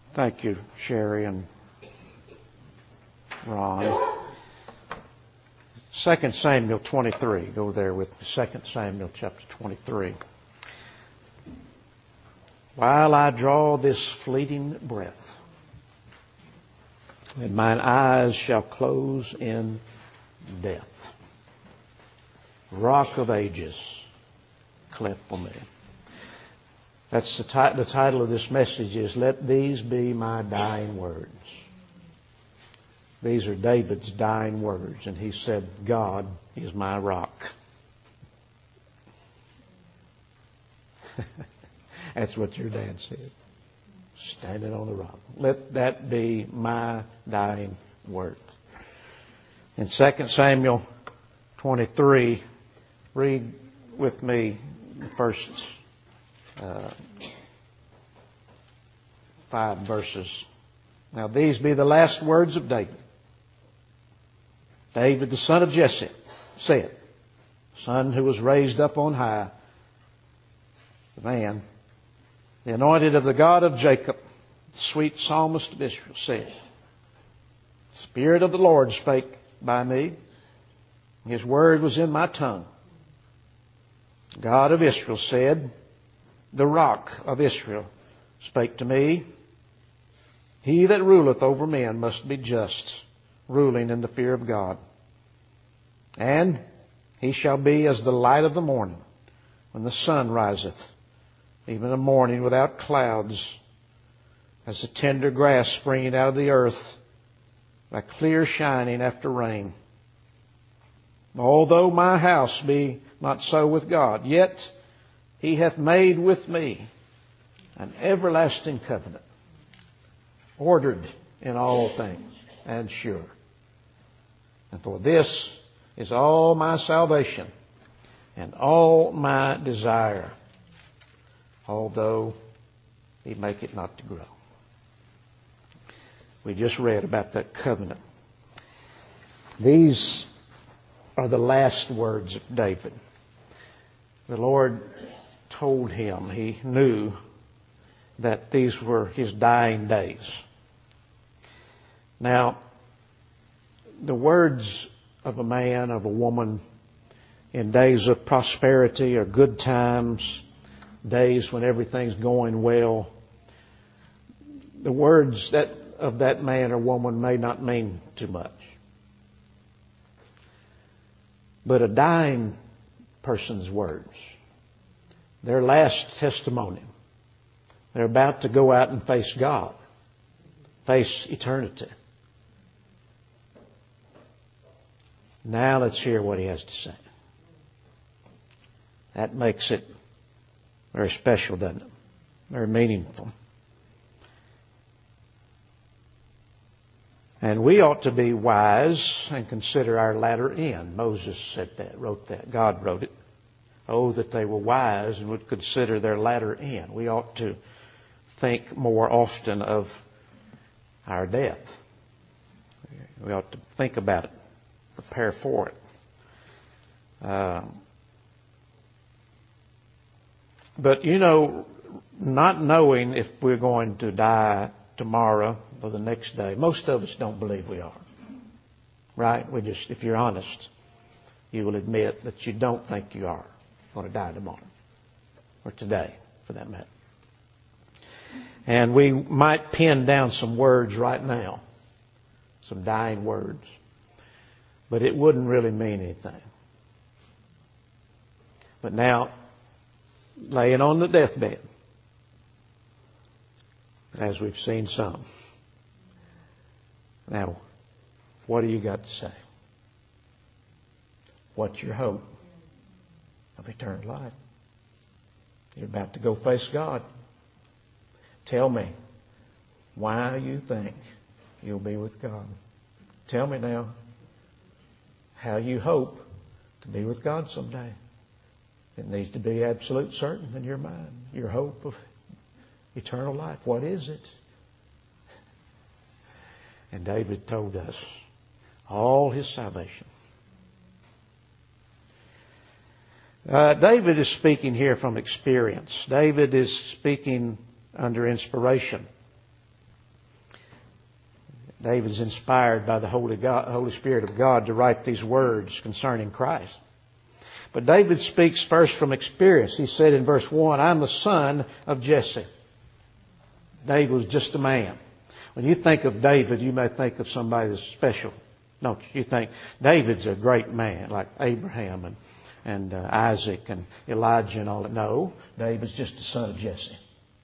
Thank you, Sherry and Ron. 2 Samuel 23. Go there with me. 2 Samuel chapter 23. While I draw this fleeting breath, and mine eyes shall close in death. Rock of ages, cleft for me. That's the title of this message is, Let These Be My Dying Words. These are David's dying words, and he said, God is my rock. That's what your dad said. Standing on the rock. Let that be my dying word. In 2 Samuel 23, read with me the first 5 verses. Now these be the last words of David. David, the son of Jesse, said, son who was raised up on high, the man, the anointed of the God of Jacob, the sweet psalmist of Israel, said, the Spirit of the Lord spake by me. His word was in my tongue. God of Israel said, the rock of Israel spake to me. He that ruleth over men must be just, ruling in the fear of God. And he shall be as the light of the morning, when the sun riseth, even a morning without clouds, as the tender grass springing out of the earth, like clear shining after rain. Although my house be not so with God, yet He hath made with me an everlasting covenant, ordered in all things and sure. And for this is all my salvation and all my desire, although He make it not to grow. We just read about that covenant. These are the last words of David. The Lord told him, he knew that these were his dying days. Now, the words of a man, of a woman, in days of prosperity or good times, days when everything's going well, the words of that man or woman may not mean too much. But a dying person's words, their last testimony, they're about to go out and face God, face eternity. Now let's hear what he has to say. That makes it very special, doesn't it? Very meaningful. And we ought to be wise and consider our latter end. Moses said that, wrote that. God wrote it. Oh, that they were wise and would consider their latter end. We ought to think more often of our death. We ought to think about it, prepare for it. But, not knowing if we're going to die tomorrow or the next day, most of us don't believe we are. Right? If you're honest, you will admit that you don't think you are going to die tomorrow or today, for that matter. And we might pen down some words right now, some dying words, but it wouldn't really mean anything. But now, laying on the deathbed, as we've seen some. Now, what do you got to say? What's your hope of eternal life? You're about to go face God. Tell me why you think you'll be with God. Tell me now how you hope to be with God someday. It needs to be absolute certain in your mind. Your hope of eternal life. What is it? And David told us all his salvation. David is speaking here from experience. David is speaking under inspiration. David's inspired by the Holy Spirit of God to write these words concerning Christ. But David speaks first from experience. He said in verse 1, I'm the son of Jesse. David was just a man. When you think of David, you may think of somebody that's special. Don't you? You think David's a great man, like Abraham and Isaac and Elijah and all that. No, David's just the son of Jesse.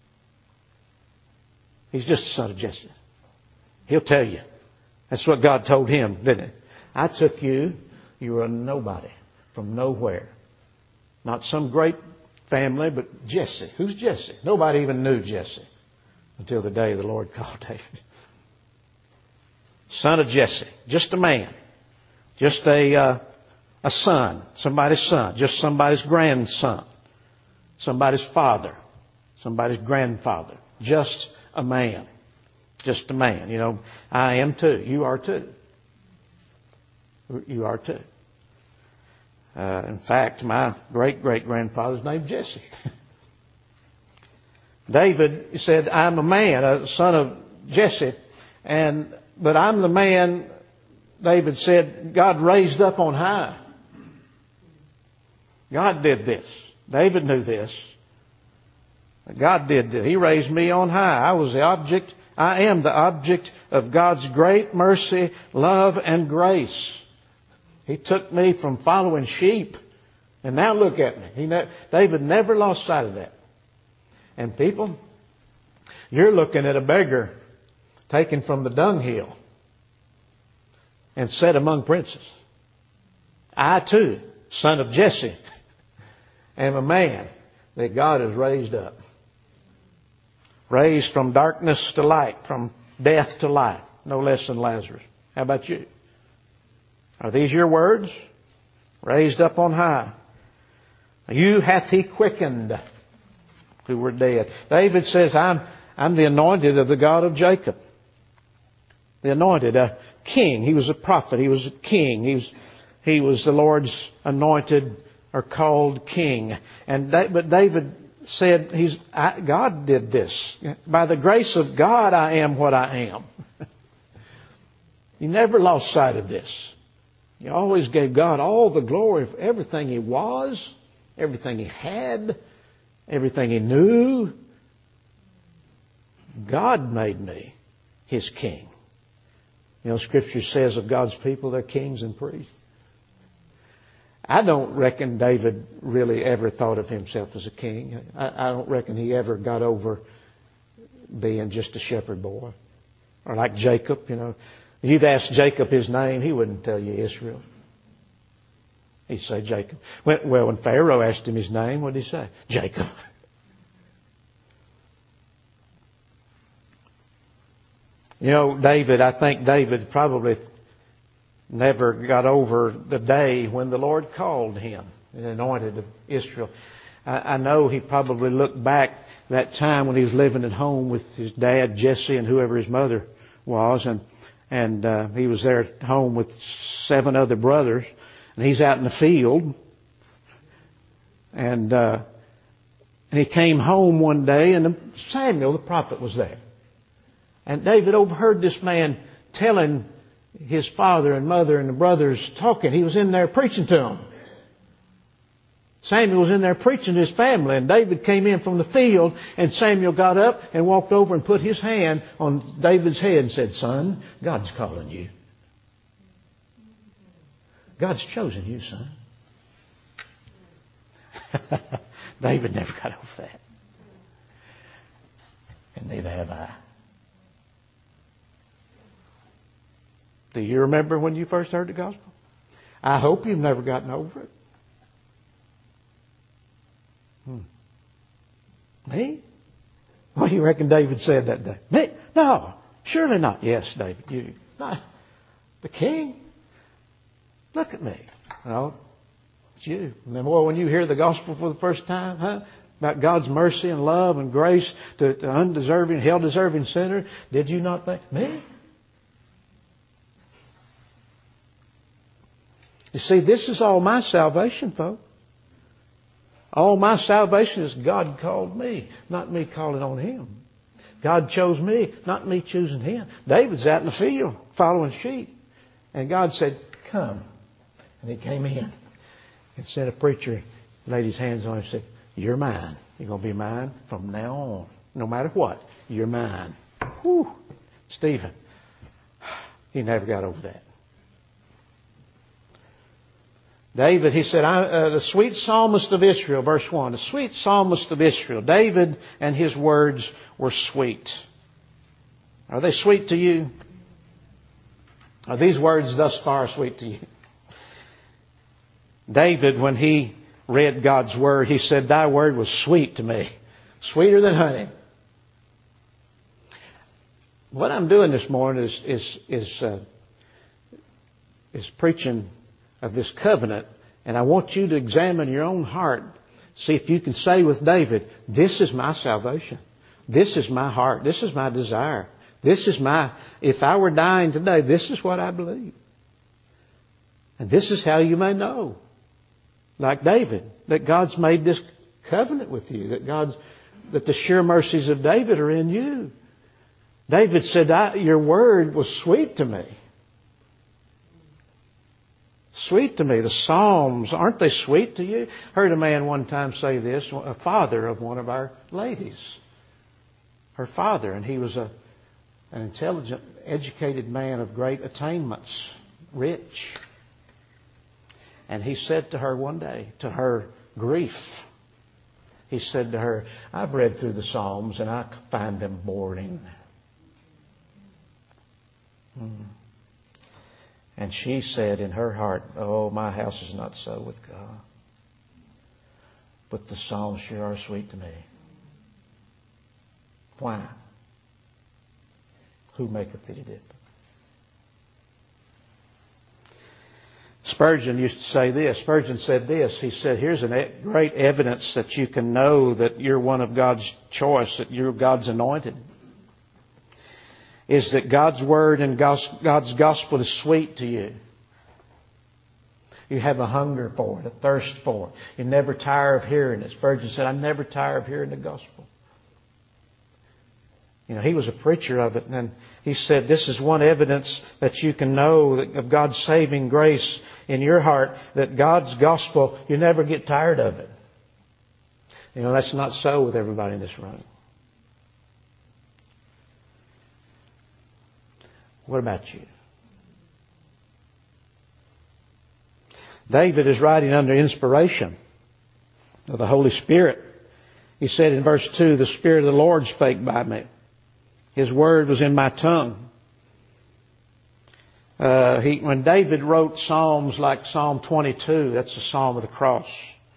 He's just the son of Jesse. He'll tell you. That's what God told him, didn't it? I took you. You were a nobody from nowhere. Not some great family, but Jesse. Who's Jesse? Nobody even knew Jesse until the day the Lord called David. Son of Jesse. Just a man. Just a son. Somebody's son. Just somebody's grandson. Somebody's father. Somebody's grandfather. Just a man. Just a man. You know, I am too. You are too. You are too. In fact, my great-great-grandfather's named Jesse. David said, I'm a man, a son of Jesse, but I'm the man, David said, God raised up on high. God did this. David knew this. God did this. He raised me on high. I am the object of God's great mercy, love, and grace. He took me from following sheep. And now look at me. David never lost sight of that. And people, you're looking at a beggar taken from the dunghill and set among princes. I too, son of Jesse, am a man that God has raised up. Raised from darkness to light, from death to life, no less than Lazarus. How about you? Are these your words? Raised up on high. You hath He quickened who were dead. David says, I'm the anointed of the God of Jacob. The anointed, a king. He was a prophet. He was a king. He was the Lord's anointed or called king. But David said, God did this. By the grace of God, I am what I am. He never lost sight of this. He always gave God all the glory for everything He was, everything He had, everything He knew. God made me His king. You know, Scripture says of God's people, they're kings and priests. I don't reckon David really ever thought of himself as a king. I don't reckon he ever got over being just a shepherd boy. Or like Jacob, you know. You'd ask Jacob his name, he wouldn't tell you Israel. He'd say Jacob. Well, when Pharaoh asked him his name, what did he say? Jacob. You know, I think David probably never got over the day when the Lord called him and anointed of Israel. I know he probably looked back that time when he was living at home with his dad, Jesse, and whoever his mother was, and he was there at home with 7 other brothers, and he's out in the field, and he came home one day, and Samuel the prophet was there, and David overheard this man telling his father and mother and the brothers talking. He was in there preaching to them. Samuel was in there preaching to his family, and David came in from the field, and Samuel got up and walked over and put his hand on David's head and said, "Son, God's calling you. God's chosen you, son." David never got over that. And neither have I. Do you remember when you first heard the gospel? I hope you've never gotten over it. Me? What do you reckon David said that day? Me? No, surely not. Yes, David, you. Not the king? Look at me. No, it's you. And then, boy, when you hear the gospel for the first time, about God's mercy and love and grace to undeserving, hell-deserving sinner, did you not think, me? You see, this is all my salvation, folks. All my salvation is God called me, not me calling on Him. God chose me, not me choosing him. David's out in the field following sheep. And God said, come. And he came in. And said, a preacher laid his hands on him and said, you're mine. You're going to be mine from now on. No matter what, you're mine. Whew. Stephen, he never got over that. David, he said, the sweet psalmist of Israel, verse 1, the sweet psalmist of Israel. David and his words were sweet. Are they sweet to you? Are these words thus far sweet to you? David, when he read God's Word, he said, thy word was sweet to me. Sweeter than honey. What I'm doing this morning is preaching of this covenant, and I want you to examine your own heart. See if you can say with David, this is my salvation. This is my heart. This is my desire. If I were dying today, this is what I believe. And this is how you may know, like David, that God's made this covenant with you, that the sure mercies of David are in you. David said, your word was sweet to me. Sweet to me. The Psalms, aren't they sweet to you? Heard a man one time say this, a father of one of our ladies. Her father, and he was an intelligent, educated man of great attainments, rich. And he said to her one day, to her grief, he said to her, I've read through the Psalms and I find them boring. And she said in her heart, oh, my house is not so with God. But the Psalms sure are sweet to me. Why? Who maketh thee to do it? Spurgeon used to say this. Spurgeon said this. He said, here's a great evidence that you can know that you're one of God's choice, that you're God's anointed, is that God's Word and God's gospel is sweet to you. You have a hunger for it, a thirst for it. You never tire of hearing it. Spurgeon said, I never tire of hearing the gospel. You know, he was a preacher of it, and he said, this is one evidence that you can know of God's saving grace in your heart, that God's gospel, you never get tired of it. You know, that's not so with everybody in this room. What about you? David is writing under inspiration of the Holy Spirit. He said in verse 2, the Spirit of the Lord spake by me. His word was in my tongue. When David wrote psalms like Psalm 22, that's the Psalm of the Cross,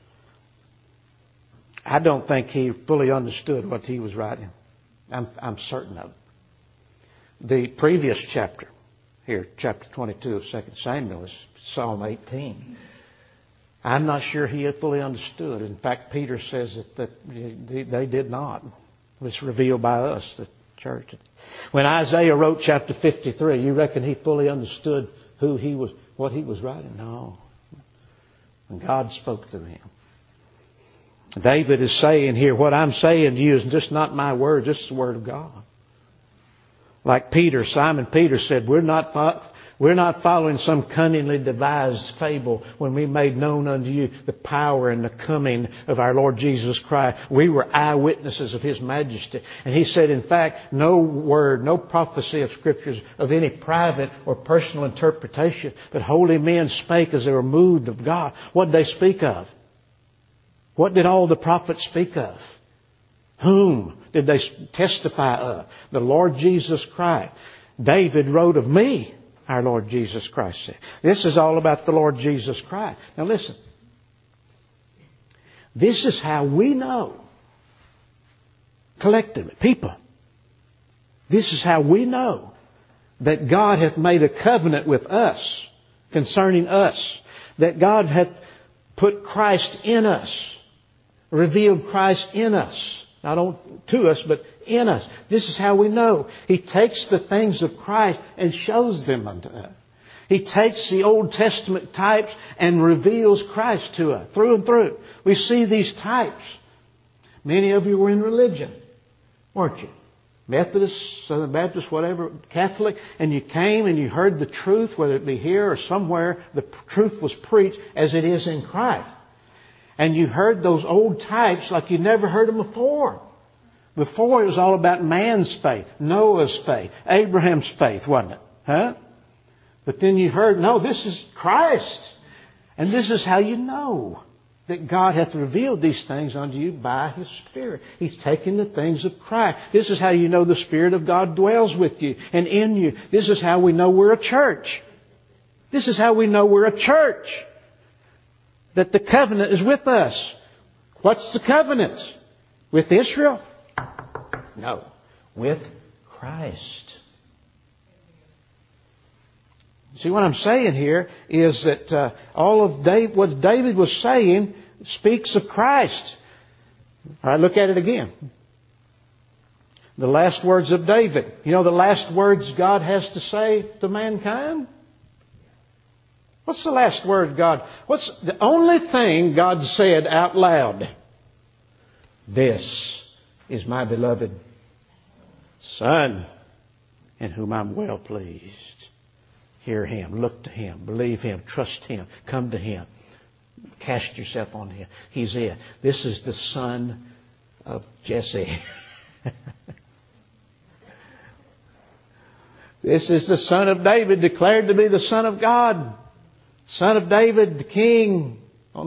I don't think he fully understood what he was writing. I'm certain of it. The previous chapter, here, chapter 22 of 2 Samuel, is Psalm 18. I'm not sure he had fully understood. In fact, Peter says that they did not. It was revealed by us, the church. When Isaiah wrote chapter 53, you reckon he fully understood what he was writing? No. And God spoke through him. David is saying here, what I'm saying to you is just not my words, this is the word of God. Like Peter, Simon Peter said, we're not following some cunningly devised fable when we made known unto you the power and the coming of our Lord Jesus Christ. We were eyewitnesses of His majesty. And he said, in fact, no word, no prophecy of Scriptures of any private or personal interpretation, but holy men spake as they were moved of God. What did they speak of? What did all the prophets speak of? Whom did they testify of? The Lord Jesus Christ. David wrote of me, our Lord Jesus Christ said. This is all about the Lord Jesus Christ. Now listen. This is how we know, collectively, people, this is how we know that God hath made a covenant with us concerning us. That God hath put Christ in us, revealed Christ in us. Not to us, but in us. This is how we know. He takes the things of Christ and shows them unto us. He takes the Old Testament types and reveals Christ to us through and through. We see these types. Many of you were in religion, weren't you? Methodist, Southern Baptist, whatever, Catholic, and you came and you heard the truth, whether it be here or somewhere, the truth was preached as it is in Christ. And you heard those old types like you never heard them before. Before it was all about man's faith, Noah's faith, Abraham's faith, wasn't it? Huh? But then you heard, no, this is Christ. And this is how you know that God hath revealed these things unto you by His Spirit. He's taken the things of Christ. This is how you know the Spirit of God dwells with you and in you. This is how we know we're a church. This is how we know we're a church. That the covenant is with us. What's the covenant? With Israel? No. With Christ. See, what I'm saying here is that all of what David was saying speaks of Christ. All right, look at it again. The last words of David. You know the last words God has to say to mankind? What's the last word God... What's the only thing God said out loud? This is my beloved Son, in whom I'm well pleased. Hear Him, look to Him, believe Him, trust Him, come to Him. Cast yourself on Him. He's it. This is the Son of Jesse. This is the Son of David, declared to be the Son of God. Son of David, the King.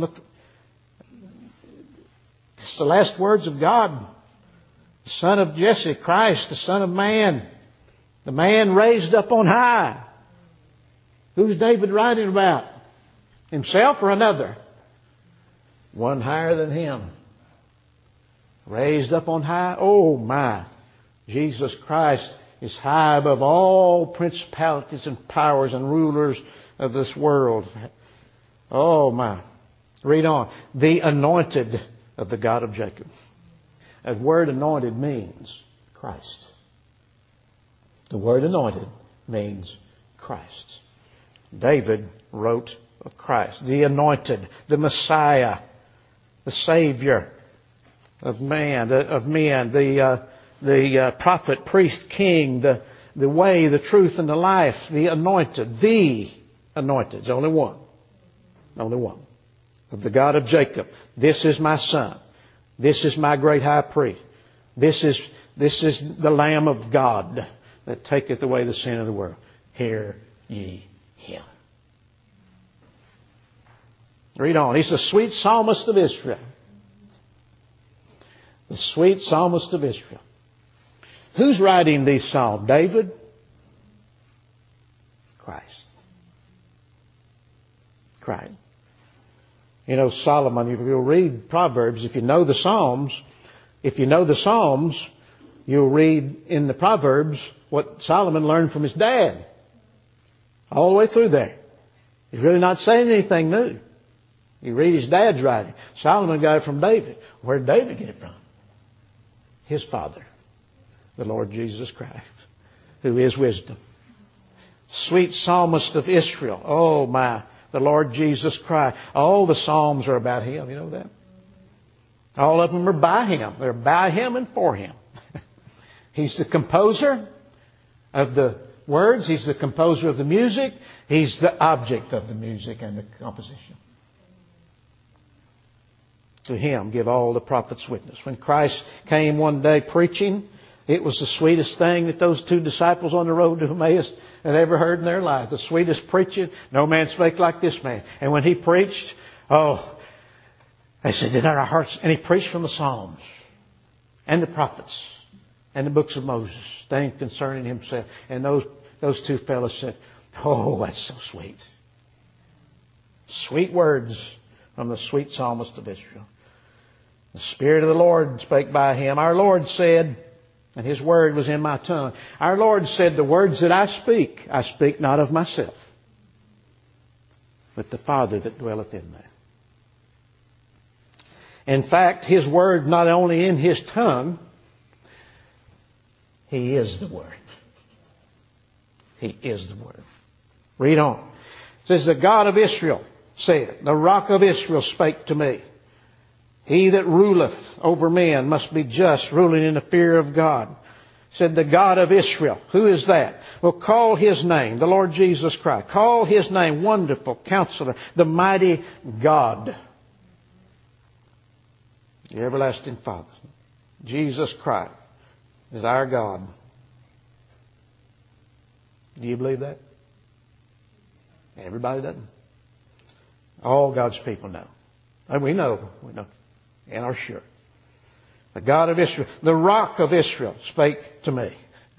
It's the last words of God. The Son of Jesse, Christ, the Son of Man. The man raised up on high. Who's David writing about? Himself or another? One higher than him. Raised up on high? Oh my! Jesus Christ is high above all principalities and powers and rulers of this world. Oh my! Read on. The anointed of the God of Jacob. The word anointed means Christ. The word anointed means Christ. David wrote of Christ, the anointed, the Messiah, the Savior of man, the prophet, priest, king, the way, the truth, and the life, the anointed. There's only one of the God of Jacob. This is my Son. This is my great high priest. This is the Lamb of God that taketh away the sin of the world. Hear ye Him. Read on. He's the sweet psalmist of Israel. The sweet psalmist of Israel. Who's writing these psalms? David? Christ. You know, Solomon, if you'll read Proverbs, if you know the Psalms, you'll read in the Proverbs what Solomon learned from his dad. All the way through there. He's really not saying anything new. You read his dad's writing. Solomon got it from David. Where did David get it from? His father, the Lord Jesus Christ, who is wisdom. Sweet psalmist of Israel. Oh my, the Lord Jesus Christ. All the psalms are about Him. You know that? All of them are by Him. They're by Him and for Him. He's the composer of the words. He's the composer of the music. He's the object of the music and the composition. To Him give all the prophets witness. When Christ came one day preaching, it was the sweetest thing that those two disciples on the road to Emmaus had ever heard in their life. The sweetest preaching. No man spake like this man. And when He preached, they said, in our hearts. And He preached from the Psalms and the prophets and the books of Moses, things concerning Himself. And those two fellows said, oh, that's so sweet. Sweet words from the sweet psalmist of Israel. The Spirit of the Lord spake by Him. Our Lord said, and His word was in my tongue. Our Lord said, the words that I speak not of myself, but the Father that dwelleth in me. In fact, His word not only in His tongue, He is the Word. He is the Word. Read on. It says, the God of Israel said, the Rock of Israel spake to me. He that ruleth over men must be just, ruling in the fear of God. Said the God of Israel. Who is that? Well, call His name, the Lord Jesus Christ. Call His name, Wonderful Counselor, the Mighty God, the Everlasting Father. Jesus Christ is our God. Do you believe that? Everybody doesn't. All God's people know. And we know, and are sure. The God of Israel, the Rock of Israel, spake to me.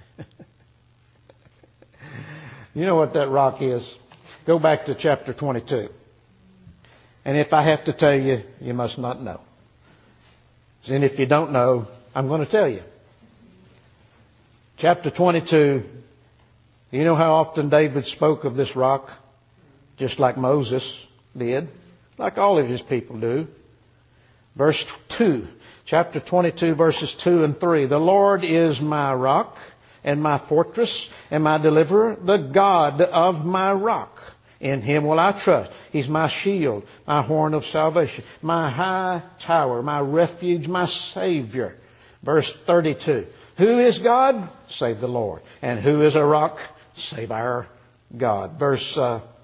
You know what that rock is? Go back to chapter 22. And if I have to tell you, you must not know. And if you don't know, I'm going to tell you. Chapter 22, you know how often David spoke of this rock? Just like Moses did, like all of his people do. Verse 2, chapter 22, verses 2 and 3. The Lord is my rock and my fortress and my deliverer, the God of my rock. In Him will I trust. He's my shield, my horn of salvation, my high tower, my refuge, my Savior. Verse 32. Who is God? Save the Lord. And who is a rock? Save our God. Verse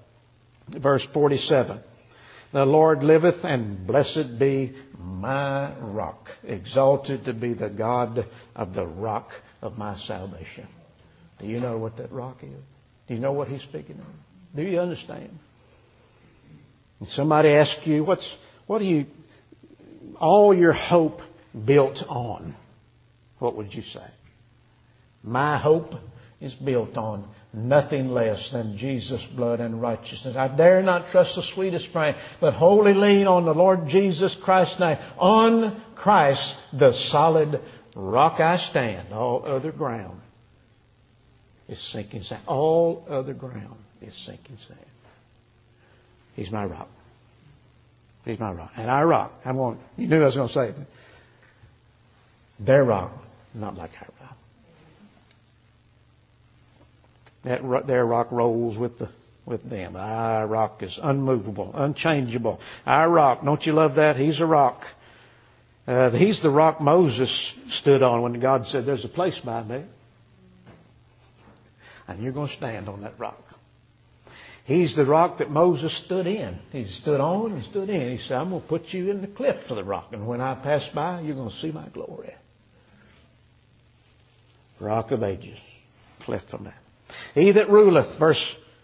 47. The Lord liveth, and blessed be my rock, exalted to be the God of the rock of my salvation. Do you know what that rock is? Do you know what He's speaking of? Do you understand? And somebody asks you, what do you, all your hope built on? What would you say? My hope is built on nothing less than Jesus' blood and righteousness. I dare not trust the sweetest frame, but wholly lean on the Lord Jesus Christ's name. On Christ, the solid rock I stand. All other ground is sinking sand. All other ground is sinking sand. He's my rock. He's my rock. And our rock. You knew I was going to say it. Their rock, not like our rock. Their rock rolls with them. Our rock is unmovable, unchangeable. Our rock, don't you love that? He's a rock. He's the rock Moses stood on when God said, there's a place by me. And you're going to stand on that rock. He's the rock that Moses stood in. He stood on and stood in. He said, I'm going to put you in the cleft of the rock. And when I pass by, you're going to see my glory. Rock of ages. Cleft of man. He that ruleth, verse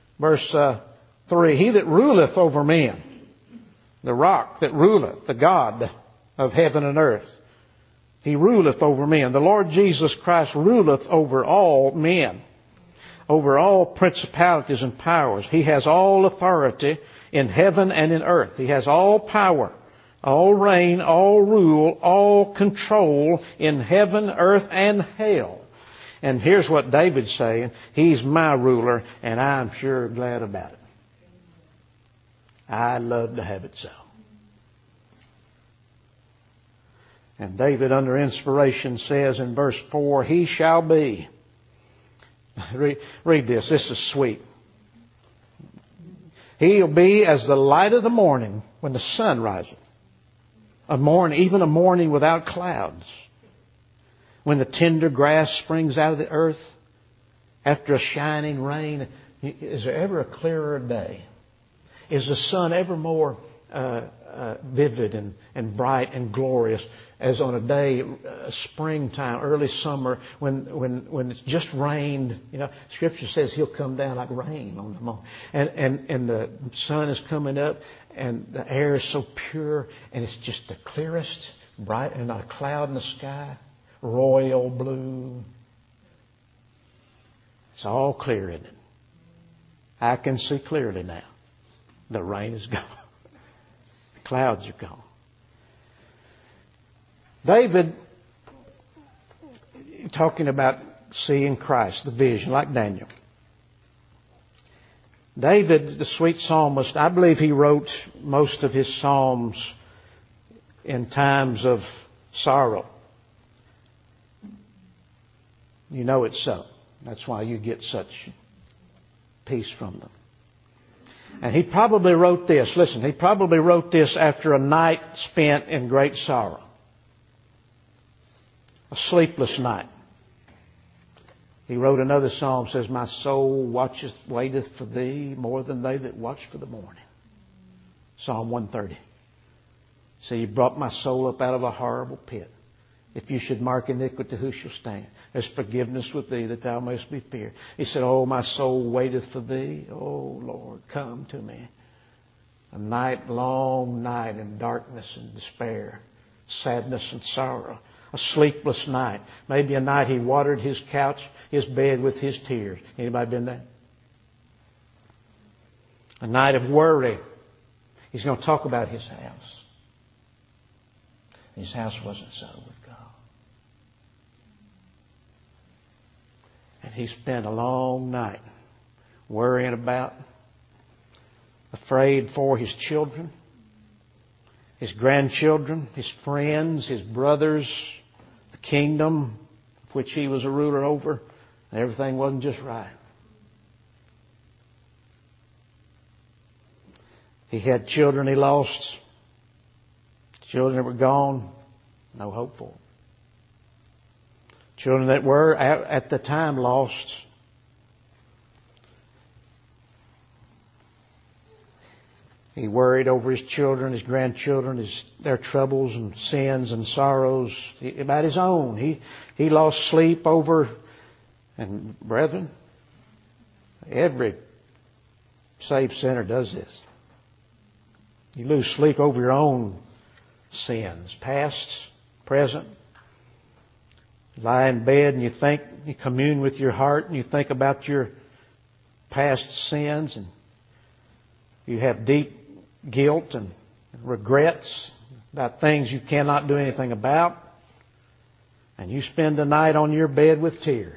3, He that ruleth over men, the rock that ruleth, the God of heaven and earth. He ruleth over men. The Lord Jesus Christ ruleth over all men, over all principalities and powers. He has all authority in heaven and in earth. He has all power, all reign, all rule, all control in heaven, earth, and hell. And here's what David's saying. He's my ruler, and I'm sure glad about it. I love to have it so. And David, under inspiration, says in verse 4, He shall be. Read this. This is sweet. He'll be as the light of the morning when the sun rises. Even a morning without clouds. When the tender grass springs out of the earth after a shining rain. Is there ever a clearer day? Is the sun ever more vivid and bright and glorious as on a day, springtime, early summer, when it's just rained? You know, Scripture says He'll come down like rain on the morning. And the sun is coming up and the air is so pure and it's just the clearest, bright, and not a cloud in the sky. Royal blue. It's all clear, isn't it? I can see clearly now. The rain is gone. The clouds are gone. David, talking about seeing Christ, the vision, like Daniel. David, the sweet psalmist, I believe he wrote most of his psalms in times of sorrow. You know it's so. That's why you get such peace from them. And he probably wrote this. Listen, he probably wrote this after a night spent in great sorrow. A sleepless night. He wrote another psalm, says, my soul waiteth for thee more than they that watch for the morning. Psalm 130. So you brought my soul up out of a horrible pit. If you should mark iniquity, who shall stand? There's forgiveness with thee that thou mayst be feared. He said, oh, my soul waiteth for thee. Oh, Lord, come to me. A night, long night in darkness and despair, sadness and sorrow. A sleepless night. Maybe a night he watered his couch, his bed with his tears. Anybody been there? A night of worry. He's going to talk about his house. His house wasn't so with God. And he spent a long night worrying about, afraid for his children, his grandchildren, his friends, his brothers, the kingdom of which he was a ruler over. And everything wasn't just right. He had children he lost. Children that were gone, no hope for them. Children that were at the time lost. He worried over his children, his grandchildren, their troubles and sins and sorrows about his own. He lost sleep over, and brethren, every saved sinner does this. You lose sleep over your own sins, past, present. You lie in bed and you think, you commune with your heart and you think about your past sins, and you have deep guilt and regrets about things you cannot do anything about. And you spend the night on your bed with tears.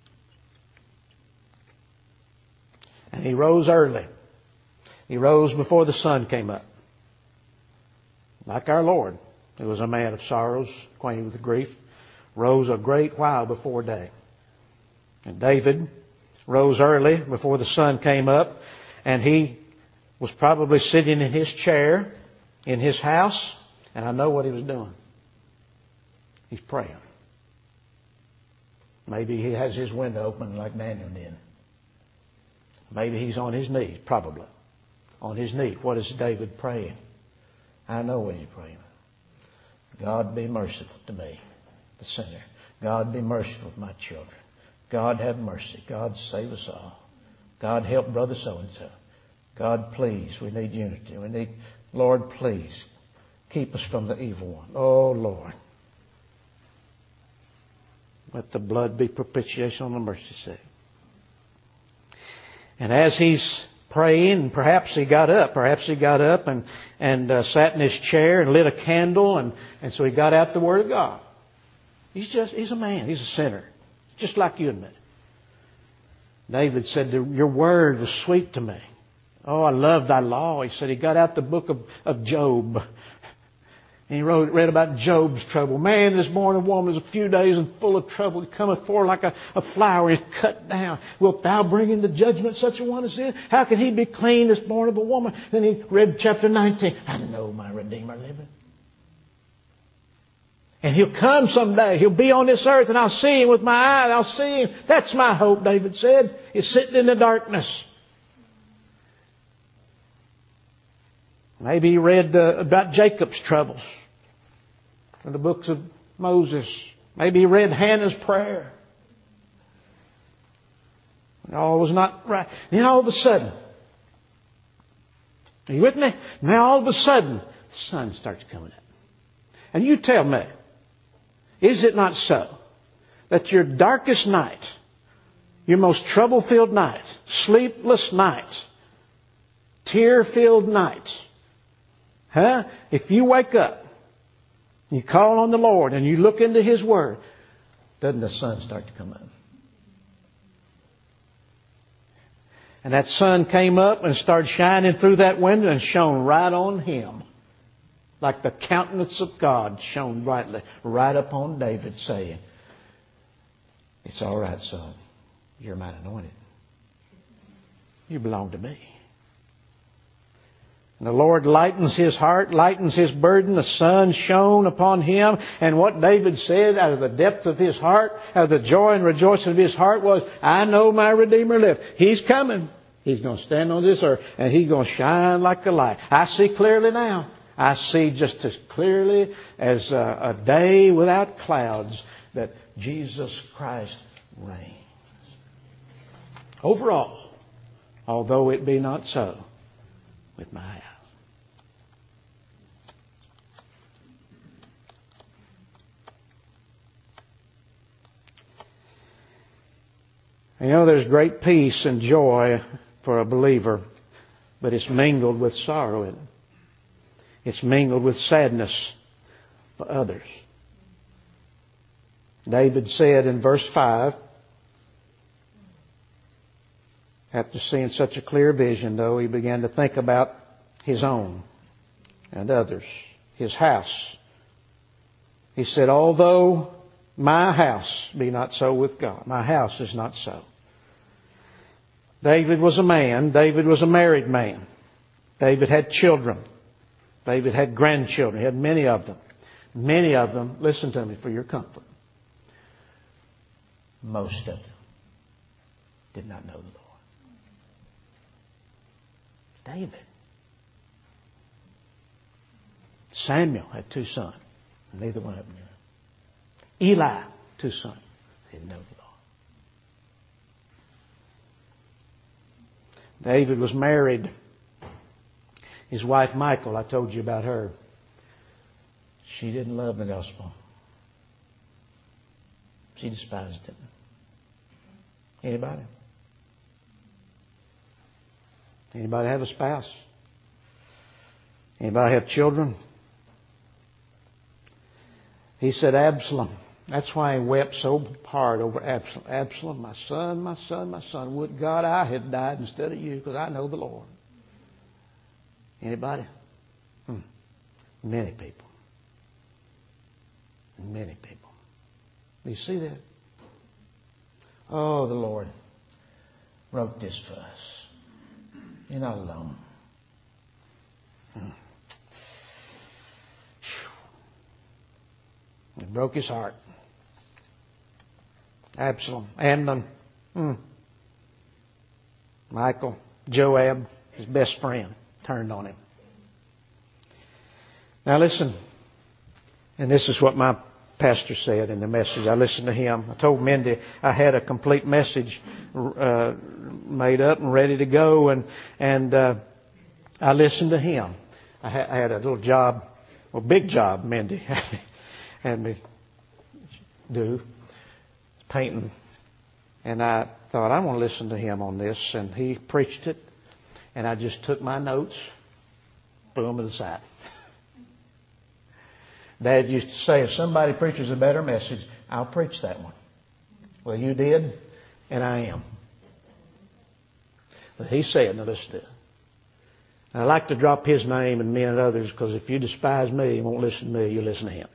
And he rose early. He rose before the sun came up. Like our Lord, who was a man of sorrows, acquainted with grief, rose a great while before day. And David rose early before the sun came up, and he was probably sitting in his chair in his house, and I know what he was doing. He's praying. Maybe he has his window open like Daniel did. Maybe he's on his knees, probably. On his knees. What is David praying? I know what he's praying. God be merciful to me, the sinner. God be merciful to my children. God have mercy. God save us all. God help brother so-and-so. God please, we need unity. Lord please, keep us from the evil one. Oh Lord. Let the blood be propitiation on the mercy seat. And as he's praying, perhaps he got up and sat in his chair and lit a candle, and so he got out the Word of God. He's a man. He's a sinner. Just like you and me. David said, your word was sweet to me. Oh, I love thy law. He said he got out the book of Job. And he read about Job's trouble. Man is born of woman is a few days and full of trouble. He cometh forth like a flower. He's cut down. Wilt thou bring into judgment such a one as this? How can he be clean that's born of a woman? Then he read chapter 19. I know my Redeemer liveth. And he'll come someday. He'll be on this earth and I'll see him with my eyes. I'll see him. That's my hope, David said. He's sitting in the darkness. Maybe he read about Jacob's troubles in the books of Moses. Maybe he read Hannah's prayer. And all was not right. Then all of a sudden, are you with me? Now all of a sudden, the sun starts coming up. And you tell me, is it not so that your darkest night, your most trouble-filled night, sleepless night, tear-filled night, if you wake up, you call on the Lord and you look into His Word, doesn't the sun start to come up? And that sun came up and started shining through that window and shone right on him. Like the countenance of God shone brightly right upon David, saying, it's all right, son. You're mine anointed. You belong to me. And the Lord lightens his heart, lightens his burden. The sun shone upon him. And what David said out of the depth of his heart, out of the joy and rejoicing of his heart was, I know my Redeemer liveth. He's coming. He's going to stand on this earth and He's going to shine like the light. I see clearly now. I see just as clearly as a day without clouds that Jesus Christ reigns. Overall, although it be not so with my house. You know, there's great peace and joy for a believer, but it's mingled with sorrow in it. It's mingled with sadness for others. David said in verse 5, after seeing such a clear vision, though, he began to think about his own and others, his house. He said, although my house be not so with God, my house is not so. David was a man. David was a married man. David had children. David had grandchildren. He had many of them. Many of them, listen to me for your comfort, most of them did not know the Lord. David. Samuel had 2 sons. Neither one of them knew. Eli, 2 sons. They didn't know the Lord. David was married. His wife Michal, I told you about her. She didn't love the gospel. She despised it. Anybody? Anybody have a spouse? Anybody have children? He said, Absalom. That's why he wept so hard over Absalom. Absalom, my son, my son, my son. Would God I had died instead of you, because I know the Lord. Anybody? Many people. Many people. Do you see that? Oh, the Lord wrote this for us. You're not alone. It broke his heart. Absalom, Amnon, Michal, Joab, his best friend, turned on him. Now listen, and this is what my pastor said in the message. I listened to him. I told Mindy I had a complete message made up and ready to go, and I listened to him. I had a little job, well, big job, Mindy had me do, painting. And I thought, I want to listen to him on this. And he preached it. And I just took my notes, threw them to the side. Dad used to say, if somebody preaches a better message, I'll preach that one. Well, you did, and I am. But he said, now listen to it. And I like to drop his name and me and others, because if you despise me and won't listen to me, you listen to him.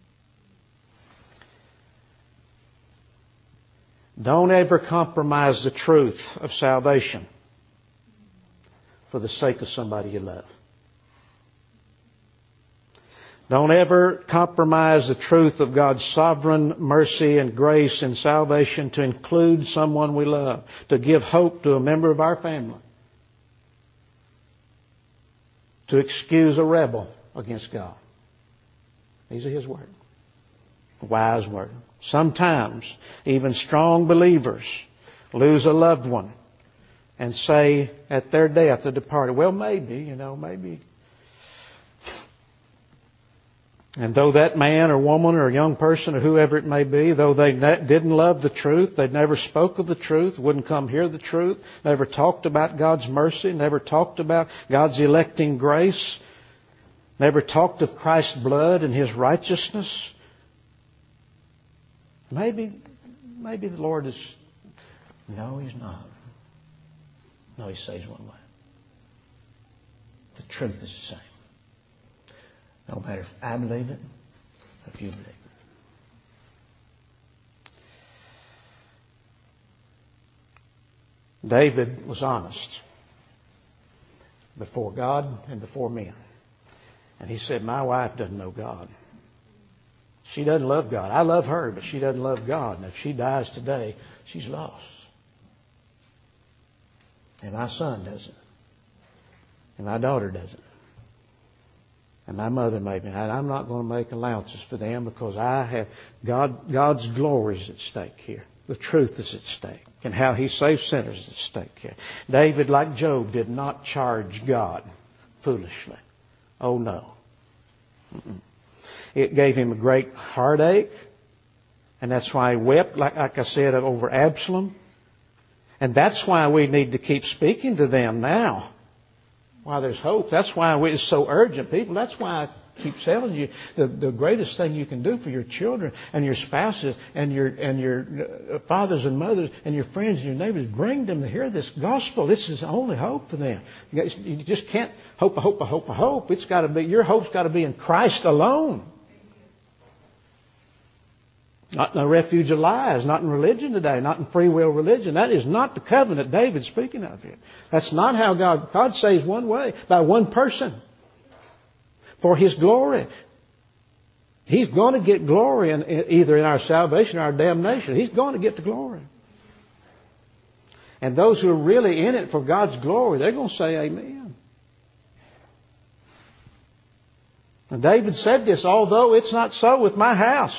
Don't ever compromise the truth of salvation for the sake of somebody you love. Don't ever compromise the truth of God's sovereign mercy and grace in salvation to include someone we love, to give hope to a member of our family, to excuse a rebel against God. These are His words. Wise word. Sometimes even strong believers lose a loved one and say at their death, the departed, well, maybe. And though that man or woman or young person or whoever it may be, though they didn't love the truth, they never spoke of the truth, wouldn't come hear the truth, never talked about God's mercy, never talked about God's electing grace, never talked of Christ's blood and His righteousness, maybe the Lord is... No, He's not. No, He says one way. The truth is the same. No matter if I believe it or if you believe it. David was honest. before God and before men. And he said, my wife doesn't know God. She doesn't love God. I love her, but she doesn't love God. And if she dies today, she's lost. And my son doesn't. And my daughter doesn't. And my mother made me. And I'm not going to make allowances for them because I have God's glory is at stake here. The truth is at stake. And how He saves sinners is at stake here. David, like Job, did not charge God foolishly. Oh no. It gave him a great heartache. And that's why he wept, like I said, over Absalom. And that's why we need to keep speaking to them now. While there's hope. That's why it's so urgent, people. That's why I keep telling you the greatest thing you can do for your children and your spouses and your fathers and mothers and your friends and your neighbors, bring them to hear this gospel. This is the only hope for them. You just can't hope. It's got to be, your hope's got to be in Christ alone. Not in a refuge of lies, not in religion today, not in free will religion. That is not the covenant David's speaking of here. That's not how God saves one way, by one person. For His glory. He's going to get glory either in our salvation or our damnation. He's going to get the glory. And those who are really in it for God's glory, they're going to say amen. And David said this, although it's not so with my house.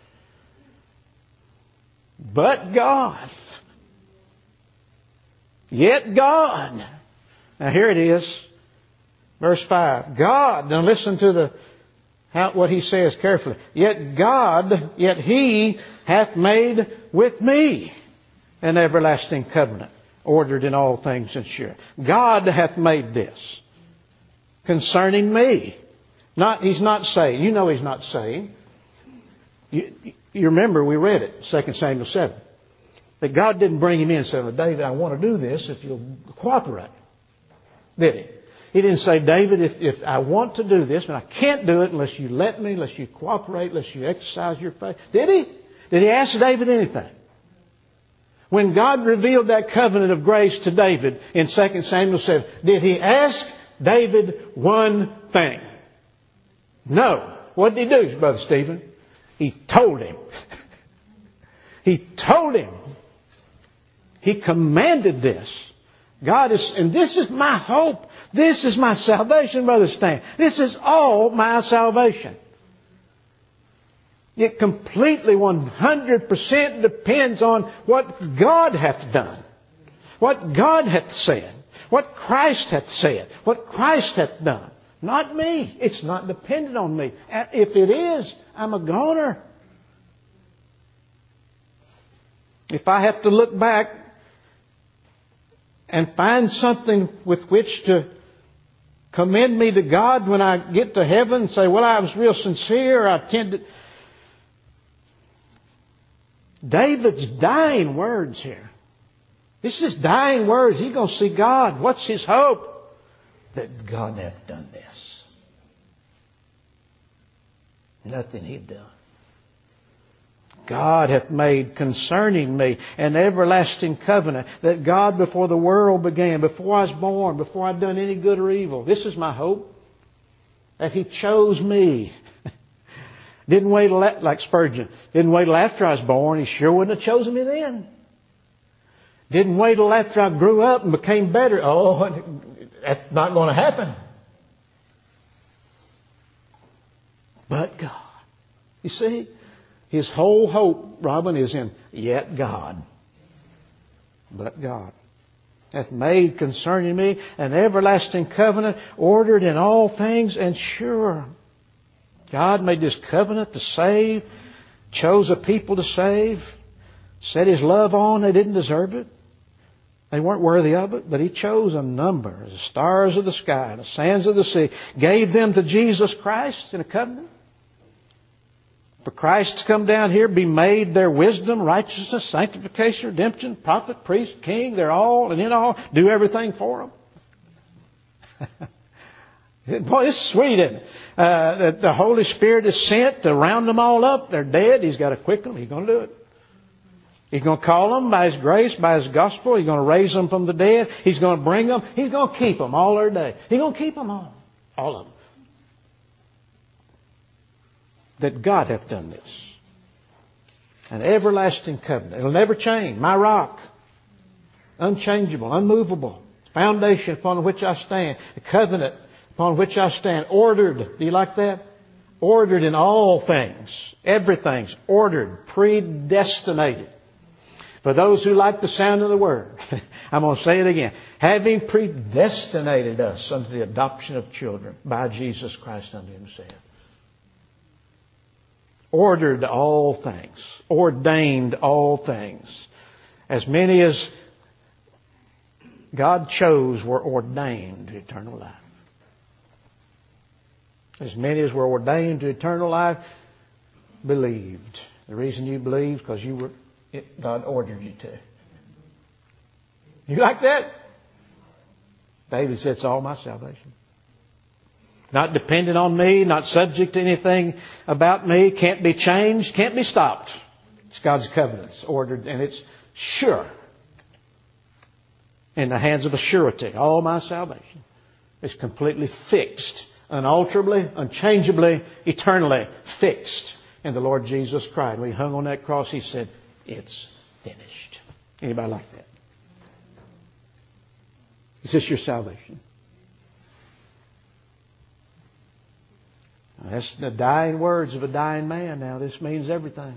But God. Yet God. Now here it is. Verse 5. God. Now listen to what he says carefully. Yet God, yet He hath made with me an everlasting covenant, ordered in all things and sure. God hath made this concerning me. He's not saying. You know He's not saying. You remember we read it, 2 Samuel 7. That God didn't bring him in and say, well, David, I want to do this if you'll cooperate. Did He? He didn't say, David, if I want to do this, but I can't do it unless you let me, unless you cooperate, unless you exercise your faith. Did He? Did He ask David anything? When God revealed that covenant of grace to David in 2 Samuel 7, did He ask David one thing? No. What did He do, Brother Stephen? He told him. He told him. He commanded this. And this is my hope. This is my salvation, Brother Stan. This is all my salvation. It completely 100% depends on what God hath done. What God hath said. What Christ hath said. What Christ hath done. Not me. It's not dependent on me. If it is, I'm a goner. If I have to look back and find something with which to commend me to God when I get to heaven and say, well, I was real sincere, I tended... David's dying words here. This is dying words. He's going to see God. What's his hope? That God hath done this. Nothing He'd done. God hath made concerning me an everlasting covenant, that God before the world began, before I was born, before I'd done any good or evil. This is my hope. That He chose me. Didn't wait like Spurgeon. Didn't wait till after I was born. He sure wouldn't have chosen me then. Didn't wait till after I grew up and became better. Oh, that's not going to happen. But God. You see, his whole hope, Robin, is in yet God. But God hath made concerning me an everlasting covenant, ordered in all things and sure. God made this covenant to save, chose a people to save, set His love on. They didn't deserve it. They weren't worthy of it, but He chose a number, the stars of the sky, the sands of the sea, gave them to Jesus Christ in a covenant. For Christ to come down here, be made their wisdom, righteousness, sanctification, redemption, prophet, priest, king, they're all and in all, do everything for them. Boy, it's sweet, isn't it? That the Holy Spirit is sent to round them all up. They're dead. He's got to quicken them. He's going to do it. He's going to call them by His grace, by His gospel. He's going to raise them from the dead. He's going to bring them. He's going to keep them all their day. He's going to keep them all. All of them. That God hath done this. An everlasting covenant. It'll never change. My rock. Unchangeable, unmovable. Foundation upon which I stand. The covenant upon which I stand. Ordered. Do you like that? Ordered in all things. Everything's ordered. Predestinated. For those who like the sound of the word. I'm going to say it again. Having predestinated us unto the adoption of children by Jesus Christ unto Himself. Ordered all things. Ordained all things. As many as God chose were ordained to eternal life. As many as were ordained to eternal life believed. The reason you believed is because God ordered you to. You like that? David said, it's all my salvation. Not dependent on me, not subject to anything about me, can't be changed, can't be stopped. It's God's covenant. It's ordered and it's sure. In the hands of a surety. All my salvation is completely fixed, unalterably, unchangeably, eternally fixed in the Lord Jesus Christ. When He hung on that cross, He said, it's finished. Anybody like that? Is this your salvation? That's the dying words of a dying man now. This means everything.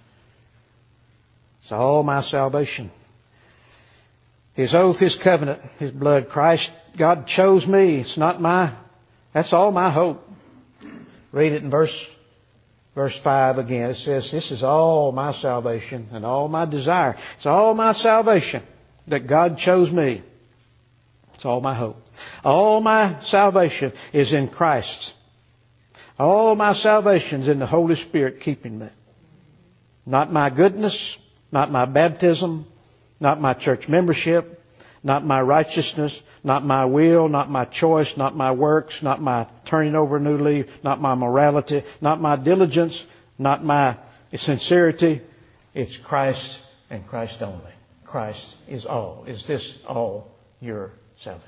It's all my salvation. His oath, His covenant, His blood. Christ, God chose me. It's not that's all my hope. Read it in verse 5 again. It says, this is all my salvation and all my desire. It's all my salvation that God chose me. It's all my hope. All my salvation is in Christ. All my salvation is in the Holy Spirit keeping me. Not my goodness, not my baptism, not my church membership, not my righteousness, not my will, not my choice, not my works, not my turning over a new leaf, not my morality, not my diligence, not my sincerity. It's Christ and Christ only. Christ is all. Is this all your salvation?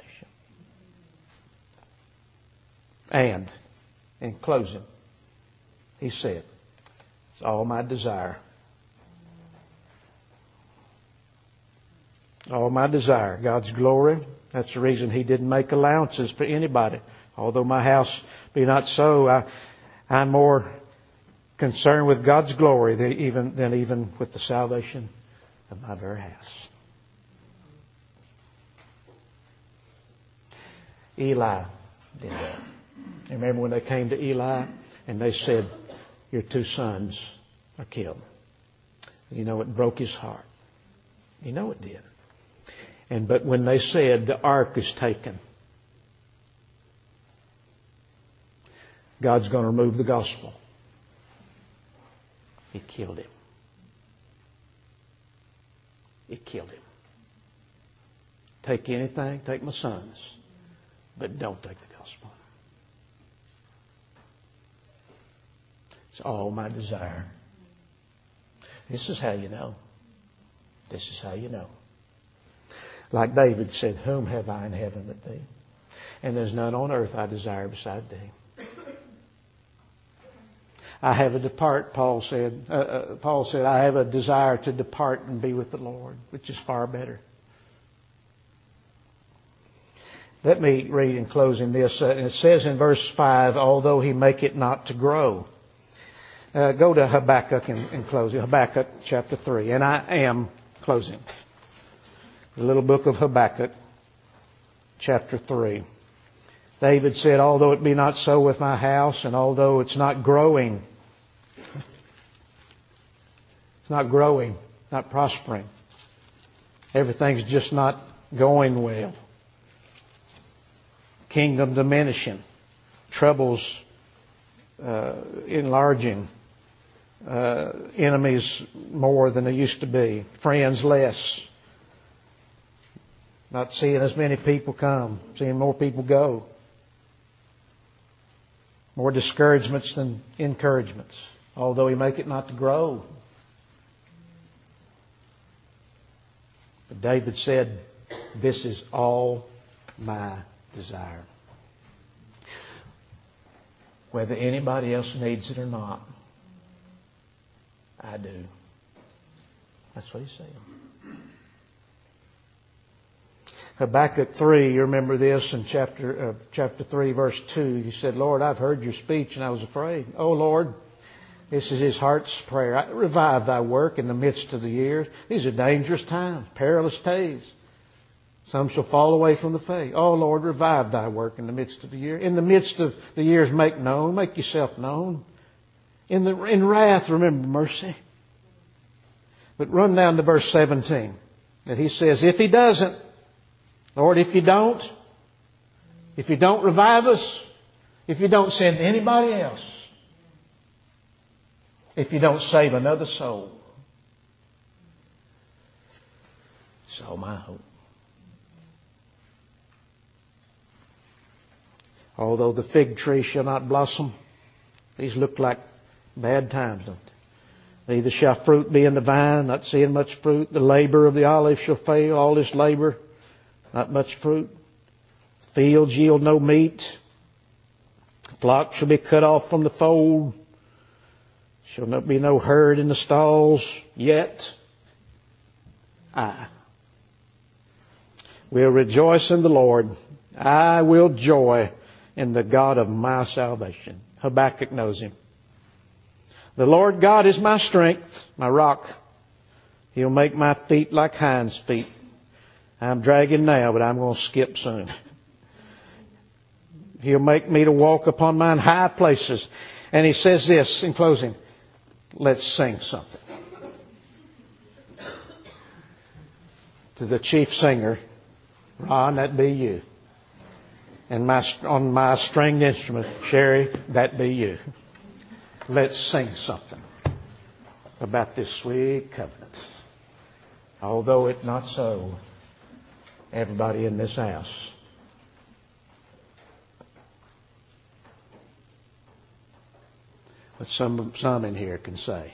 And in closing, He said, it's all my desire. All my desire. God's glory. That's the reason He didn't make allowances for anybody. Although my house be not so, I'm more concerned with God's glory than even with the salvation of my very house. Eli did that. Remember when they came to Eli and they said, your 2 sons are killed. You know, it broke his heart. You know it did. But when they said the ark is taken, God's going to remove the gospel, He killed him. He killed him. Take anything, take my sons, but don't take the gospel. It's all my desire. This is how you know. This is how you know. Like David said, whom have I in heaven but Thee? And there's none on earth I desire beside Thee. I have a depart, Paul said, I have a desire to depart and be with the Lord, which is far better. Let me read in closing this. It says in verse 5, although He make it not to grow. Go to Habakkuk in closing. Habakkuk chapter 3. And I am closing. The little book of Habakkuk chapter 3. David said, although it be not so with my house, and although it's not growing, not prospering, everything's just not going well. Kingdom diminishing, troubles enlarging, enemies more than they used to be, friends less, not seeing as many people come, seeing more people go, more discouragements than encouragements, although He make it not to grow. But David said, this is all my desire. Whether anybody else needs it or not, I do. That's what he said. Habakkuk 3, you remember this in chapter 3, verse 2. He said, Lord, I've heard your speech and I was afraid. Oh, Lord, this is his heart's prayer. Revive thy work in the midst of the years. These are dangerous times, perilous days. Some shall fall away from the faith. Oh, Lord, revive thy work in the midst of the year. In the midst of the years, make yourself known. In wrath, remember mercy. But run down to verse 17. And he says, if he doesn't, Lord, if you don't revive us, if you don't send anybody else, if you don't save another soul, it's all my hope. Although the fig tree shall not blossom, these look like bad times, don't they? Neither shall fruit be in the vine, not seeing much fruit. The labor of the olive shall fail, all this labor, not much fruit. Fields yield no meat. Flock shall be cut off from the fold. Shall not be no herd in the stalls. Yet I will rejoice in the Lord. I will joy in the God of my salvation. Habakkuk knows Him. The Lord God is my strength, my rock. He'll make my feet like hinds' feet. I'm dragging now, but I'm going to skip soon. He'll make me to walk upon mine high places. And he says this in closing. Let's sing something. To the chief singer, Ron, that be you. And on my stringed instrument, Sherry, that be you. Let's sing something about this sweet covenant. Although it not so, everybody in this house. But some in here can say,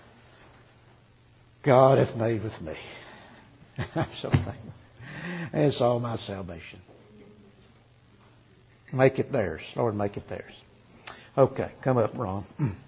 God hath made with me. I'm so thankful. And it's all my salvation. Make it theirs. Lord, make it theirs. Okay, come up, Ron.